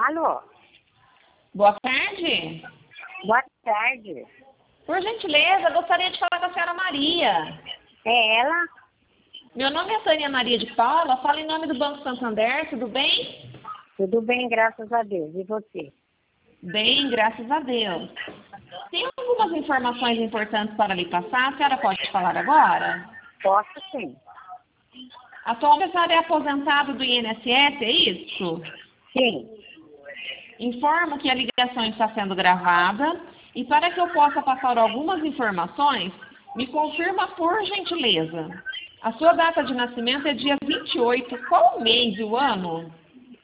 Alô, Boa tarde. boa tarde. Por gentileza, gostaria de falar com a senhora Maria. É ela? Meu nome é Tânia Maria de Paula, falo em nome do Banco Santander, tudo bem? Tudo bem, graças a Deus. E você? Bem, graças a Deus. Tem algumas informações importantes para lhe passar, a senhora pode falar agora? Posso sim. Atualmente a senhora é aposentada do INSS, é isso? Sim. Informo que a ligação está sendo gravada e para que eu possa passar algumas informações, me confirma por gentileza. A sua data de nascimento é dia 28, qual o mês e o ano?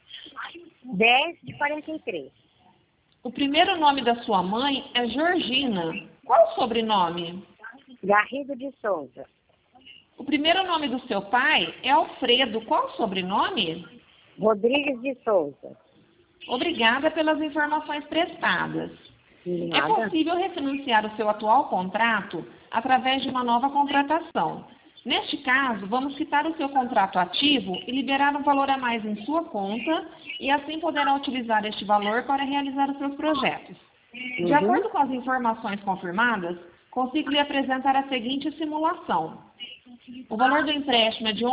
10/43. O primeiro nome da sua mãe é Georgina. Qual o sobrenome? Garrido de Souza. O primeiro nome do seu pai é Alfredo. Qual o sobrenome? Rodrigues de Souza. Obrigada pelas informações prestadas. É Nada. possível refinanciar o seu atual contrato através de uma nova contratação. Neste caso, vamos quitar o seu contrato ativo e liberar um valor a mais em sua conta e assim poderá utilizar este valor para realizar os seus projetos. De acordo com as informações confirmadas, consigo lhe apresentar a seguinte simulação. O valor do empréstimo é de R$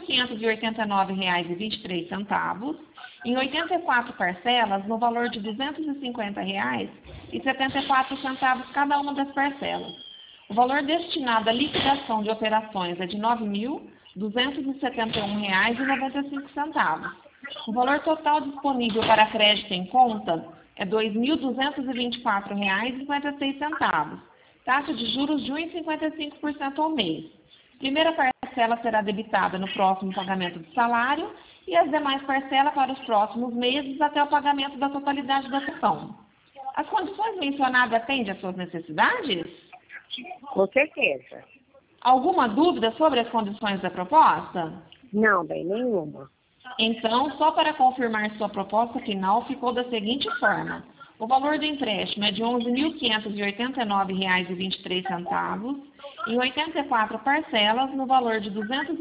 11.589,23, em 84 parcelas, no valor de R$ 250,74 cada uma das parcelas. O valor destinado à liquidação de operações é de R$ 9.271,95. O valor total disponível para crédito em conta é R$ 2.224,56. Taxa de juros de 1,55% ao mês. Primeira parcela será debitada no próximo pagamento do salário e as demais parcelas para os próximos meses até o pagamento da totalidade da ação. As condições mencionadas atendem às suas necessidades? Com certeza. Alguma dúvida sobre as condições da proposta? Não, bem, nenhuma. Então, só para confirmar sua proposta final, ficou da seguinte forma. O valor do empréstimo é de R$ 11.589,23, em 84 parcelas, no valor de R$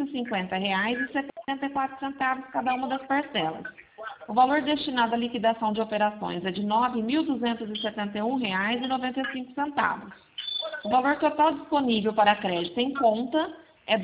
250,74 cada uma das parcelas. O valor destinado à liquidação de operações é de R$ 9.271,95. O valor total disponível para crédito em conta é R$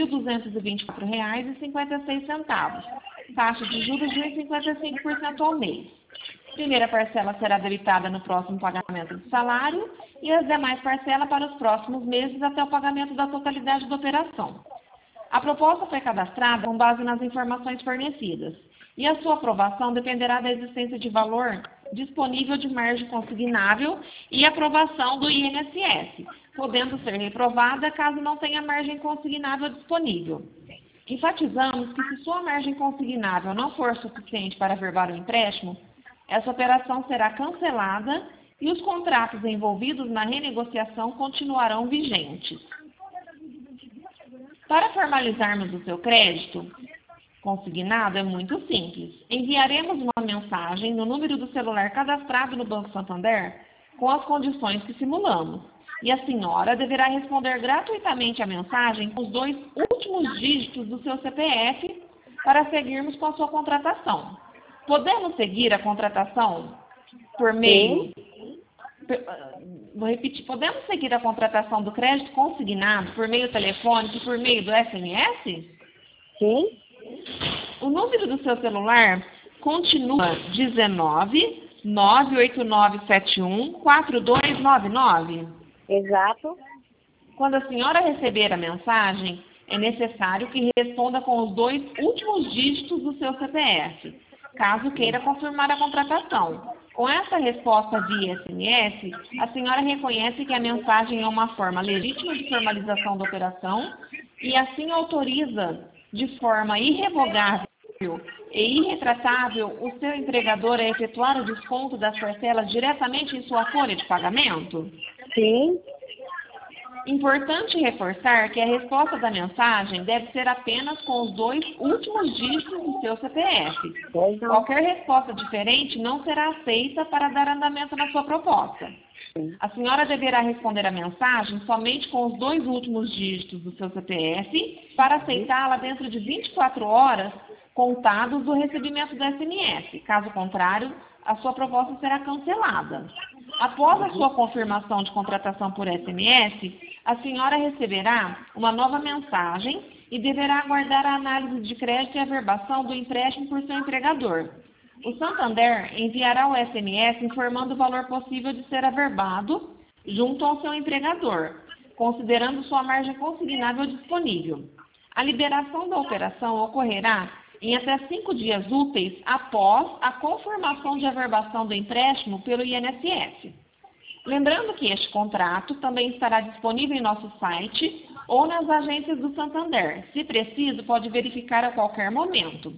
2.224,56. Taxa de juros de 1,55% ao mês. Primeira parcela será debitada no próximo pagamento do salário e as demais parcelas para os próximos meses até o pagamento da totalidade da operação. A proposta foi cadastrada com base nas informações fornecidas e a sua aprovação dependerá da existência de valor disponível de margem consignável e aprovação do INSS, podendo ser reprovada caso não tenha margem consignável disponível. Enfatizamos que se sua margem consignável não for suficiente para averbar o empréstimo, essa operação será cancelada e os contratos envolvidos na renegociação continuarão vigentes. Para formalizarmos o seu crédito consignado é muito simples. Enviaremos uma mensagem no número do celular cadastrado no Banco Santander com as condições que simulamos. E a senhora deverá responder gratuitamente a mensagem com os 2 últimos dígitos do seu CPF para seguirmos com a sua contratação. Podemos seguir a contratação por meio... Vou repetir. Podemos seguir a contratação do crédito consignado por meio telefônico e por meio do SMS? Sim? O número do seu celular continua 19 98971 4299. Exato. Quando a senhora receber a mensagem, é necessário que responda com os 2 últimos dígitos do seu CPF, caso queira confirmar a contratação. Com essa resposta via SMS, a senhora reconhece que a mensagem é uma forma legítima de formalização da operação e assim autoriza de forma irrevogável e irretratável o seu empregador a efetuar o desconto das parcelas diretamente em sua folha de pagamento? Sim. Importante reforçar que a resposta da mensagem deve ser apenas com os 2 últimos dígitos do seu CPF. Pois não. Qualquer resposta diferente não será aceita para dar andamento na sua proposta. A senhora deverá responder a mensagem somente com os 2 últimos dígitos do seu CPF para aceitá-la dentro de 24 horas contados do recebimento do SMS. Caso contrário, a sua proposta será cancelada. Após a sua confirmação de contratação por SMS, a senhora receberá uma nova mensagem e deverá aguardar a análise de crédito e averbação do empréstimo por seu empregador. O Santander enviará o SMS informando o valor possível de ser averbado junto ao seu empregador, considerando sua margem consignável disponível. A liberação da operação ocorrerá em até 5 dias úteis após a confirmação de averbação do empréstimo pelo INSS. Lembrando que este contrato também estará disponível em nosso site ou nas agências do Santander. Se preciso, pode verificar a qualquer momento.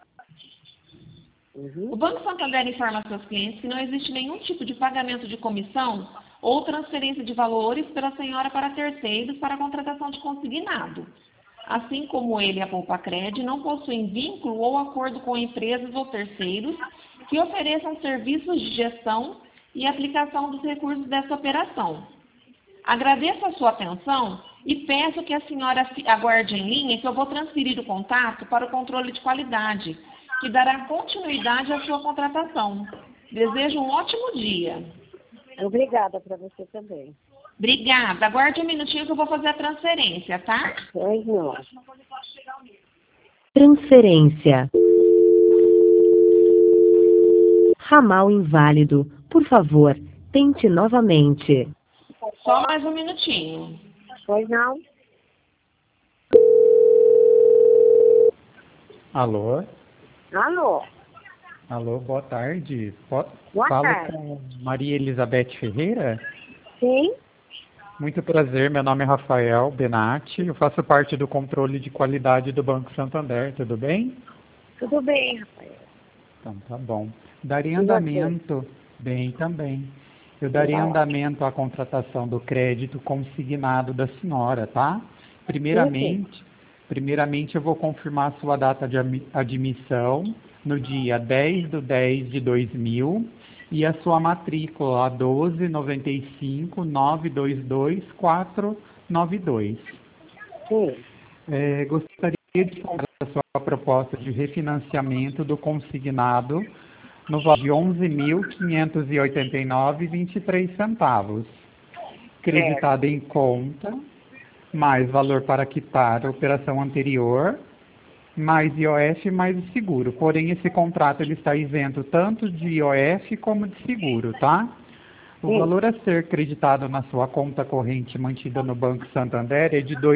O Banco Santander informa a seus clientes que não existe nenhum tipo de pagamento de comissão ou transferência de valores pela senhora para terceiros para a contratação de consignado. Assim como ele e a Poupacred não possuem vínculo ou acordo com empresas ou terceiros que ofereçam serviços de gestão e aplicação dos recursos dessa operação. Agradeço a sua atenção e peço que a senhora aguarde em linha que eu vou transferir o contato para o controle de qualidade, que dará continuidade à sua contratação. Desejo um ótimo dia. Obrigada para você também. Obrigada. Aguarde um minutinho que eu vou fazer a transferência, tá? Pois não. Transferência. Ramal inválido. Por favor, tente novamente. Só mais um minutinho. Pois não. Alô? Alô. Alô, boa tarde. Boa Falo tarde. com Maria Elizabeth Ferreira? Sim. Muito prazer, meu nome é Rafael Benatti, eu faço parte do controle de qualidade do Banco Santander, tudo bem? Tudo bem, Rafael. Então, tá bom. Daria E você? andamento, bem também. Eu daria andamento à contratação do crédito consignado da senhora, tá? Primeiramente eu vou confirmar a sua data de admissão no dia 10/10/2000 e a sua matrícula 1295922492. Sim. Gostaria de fazer a sua proposta de refinanciamento do consignado no valor de R$ 11.589,23, creditado em conta, mais valor para quitar a operação anterior, mais IOF mais o seguro. Porém, esse contrato ele está isento tanto de IOF como de seguro, tá? O valor a ser creditado na sua conta corrente mantida no Banco Santander é de R$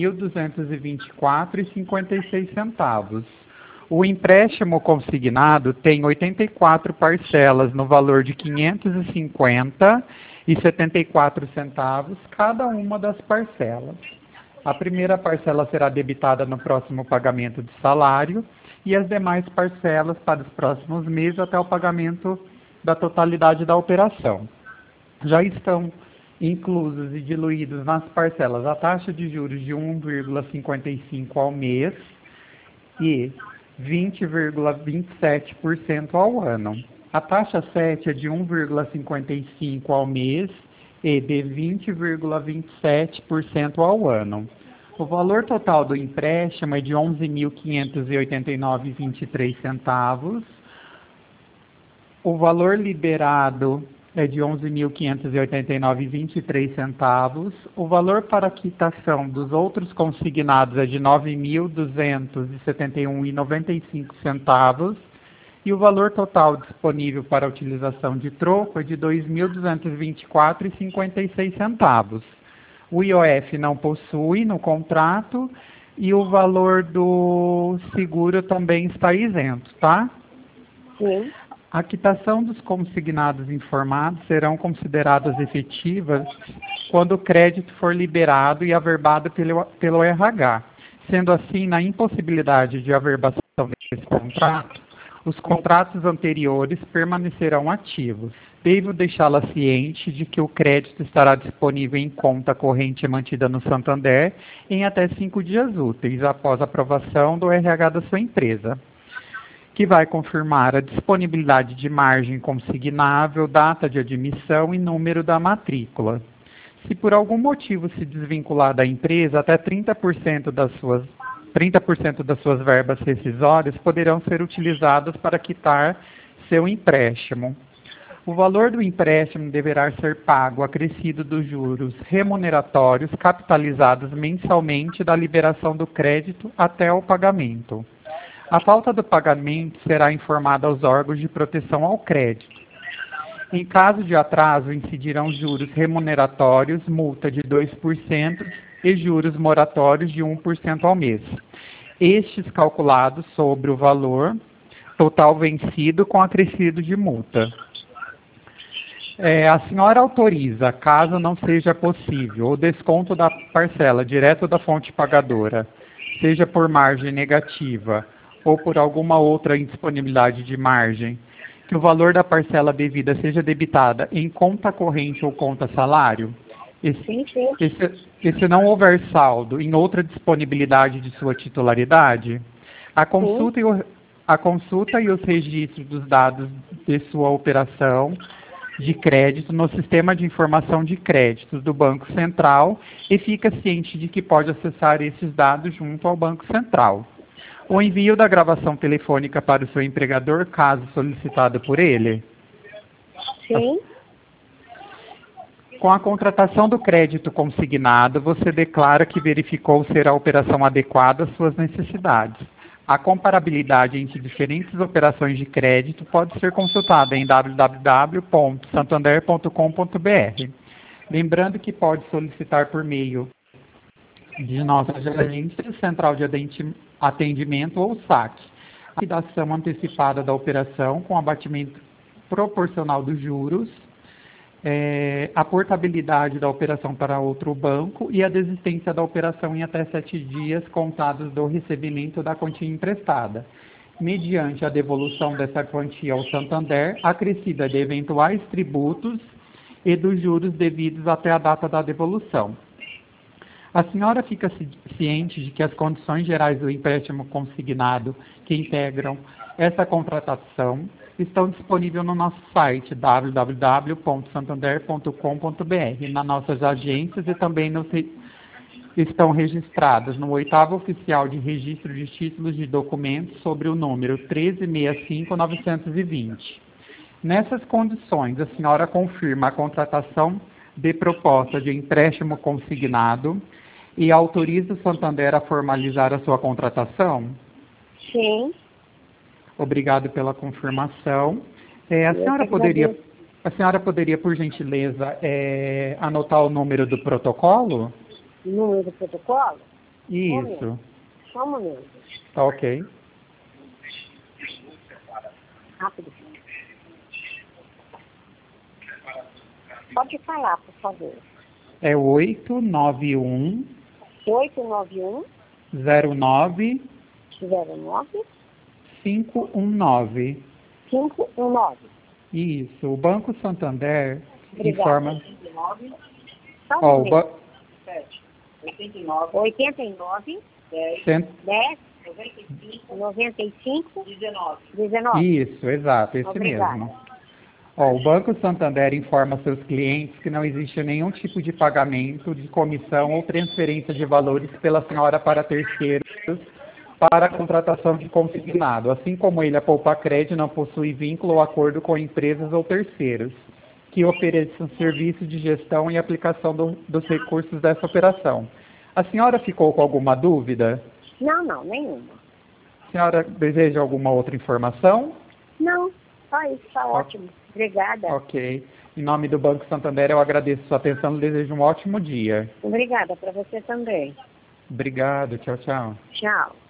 2.224,56. O empréstimo consignado tem 84 parcelas no valor de R$ 550,74 cada uma das parcelas. A primeira parcela será debitada no próximo pagamento de salário e as demais parcelas para os próximos meses até o pagamento da totalidade da operação. Já estão inclusos e diluídos nas parcelas a taxa de juros de 1,55 ao mês e 20,27% ao ano. A taxa 7 é de 1,55 ao mês e de 20,27% ao ano. O valor total do empréstimo é de R$ 11.589,23. O valor liberado é de R$ 11.589,23. O valor para quitação dos outros consignados é de R$ 9.271,95. E o valor total disponível para utilização de troco é de R$ 2.224,56. O IOF não possui no contrato e o valor do seguro também está isento, tá? Sim. A quitação dos consignados informados serão consideradas efetivas quando o crédito for liberado e averbado pelo RH. Sendo assim, na impossibilidade de averbação desse contrato, os contratos anteriores permanecerão ativos. Devo deixá-la ciente de que o crédito estará disponível em conta corrente mantida no Santander em até 5 dias úteis após a aprovação do RH da sua empresa, que vai confirmar a disponibilidade de margem consignável, data de admissão e número da matrícula. Se por algum motivo se desvincular da empresa, até 30% das suas verbas rescisórias poderão ser utilizadas para quitar seu empréstimo. O valor do empréstimo deverá ser pago acrescido dos juros remuneratórios capitalizados mensalmente da liberação do crédito até o pagamento. A falta do pagamento será informada aos órgãos de proteção ao crédito. Em caso de atraso, incidirão juros remuneratórios, multa de 2% e juros moratórios de 1% ao mês. Estes calculados sobre o valor total vencido com acrescido de multa. A senhora autoriza, caso não seja possível, o desconto da parcela direto da fonte pagadora, seja por margem negativa ou por alguma outra indisponibilidade de margem, que o valor da parcela devida seja debitada em conta corrente ou conta salário? Se não houver saldo em outra disponibilidade de sua titularidade, a consulta e os registros dos dados de sua operação de crédito no Sistema de Informação de Créditos do Banco Central e fica ciente de que pode acessar esses dados junto ao Banco Central. O envio da gravação telefônica para o seu empregador, caso solicitado por ele. Sim. Com a contratação do crédito consignado, você declara que verificou ser a operação adequada às suas necessidades. A comparabilidade entre diferentes operações de crédito pode ser consultada em www.santander.com.br. Lembrando que pode solicitar por meio de nossas agências, Central de Atendimento ou SAC, a liquidação antecipada da operação com abatimento proporcional dos juros, a portabilidade da operação para outro banco e a desistência da operação em até 7 dias contados do recebimento da quantia emprestada, mediante a devolução dessa quantia ao Santander, acrescida de eventuais tributos e dos juros devidos até a data da devolução. A senhora fica ciente de que as condições gerais do empréstimo consignado que integram essa contratação estão disponíveis no nosso site www.santander.com.br, nas nossas agências e também estão registradas no 8º Oficial de Registro de Títulos de Documentos sobre o número 13.65.920. Nessas condições, a senhora confirma a contratação de proposta de empréstimo consignado e autoriza o Santander a formalizar a sua contratação? Sim. Obrigado pela confirmação. A senhora poderia, por gentileza, anotar o número do protocolo? Número do protocolo? Isso. Só um momento. Tá ok. Rápido. Pode falar, por favor. É 891 891 09 09 519. 519. Isso. O Banco Santander Obrigada. informa... Só um Ó, momento. 89 10 95 19. Isso, exato, esse Obrigada. mesmo. O Banco Santander informa seus clientes que não existe nenhum tipo de pagamento de comissão ou transferência de valores pela senhora para terceiros para a contratação de consignado, assim como ele, a Poupacred, não possui vínculo ou acordo com empresas ou terceiros que ofereçam serviço de gestão e aplicação dos recursos dessa operação. A senhora ficou com alguma dúvida? Não, nenhuma. A senhora deseja alguma outra informação? Não, só isso, está ótimo. Obrigada. Ok. Em nome do Banco Santander, eu agradeço sua atenção e desejo um ótimo dia. Obrigada para você também. Obrigado. Tchau, tchau. Tchau.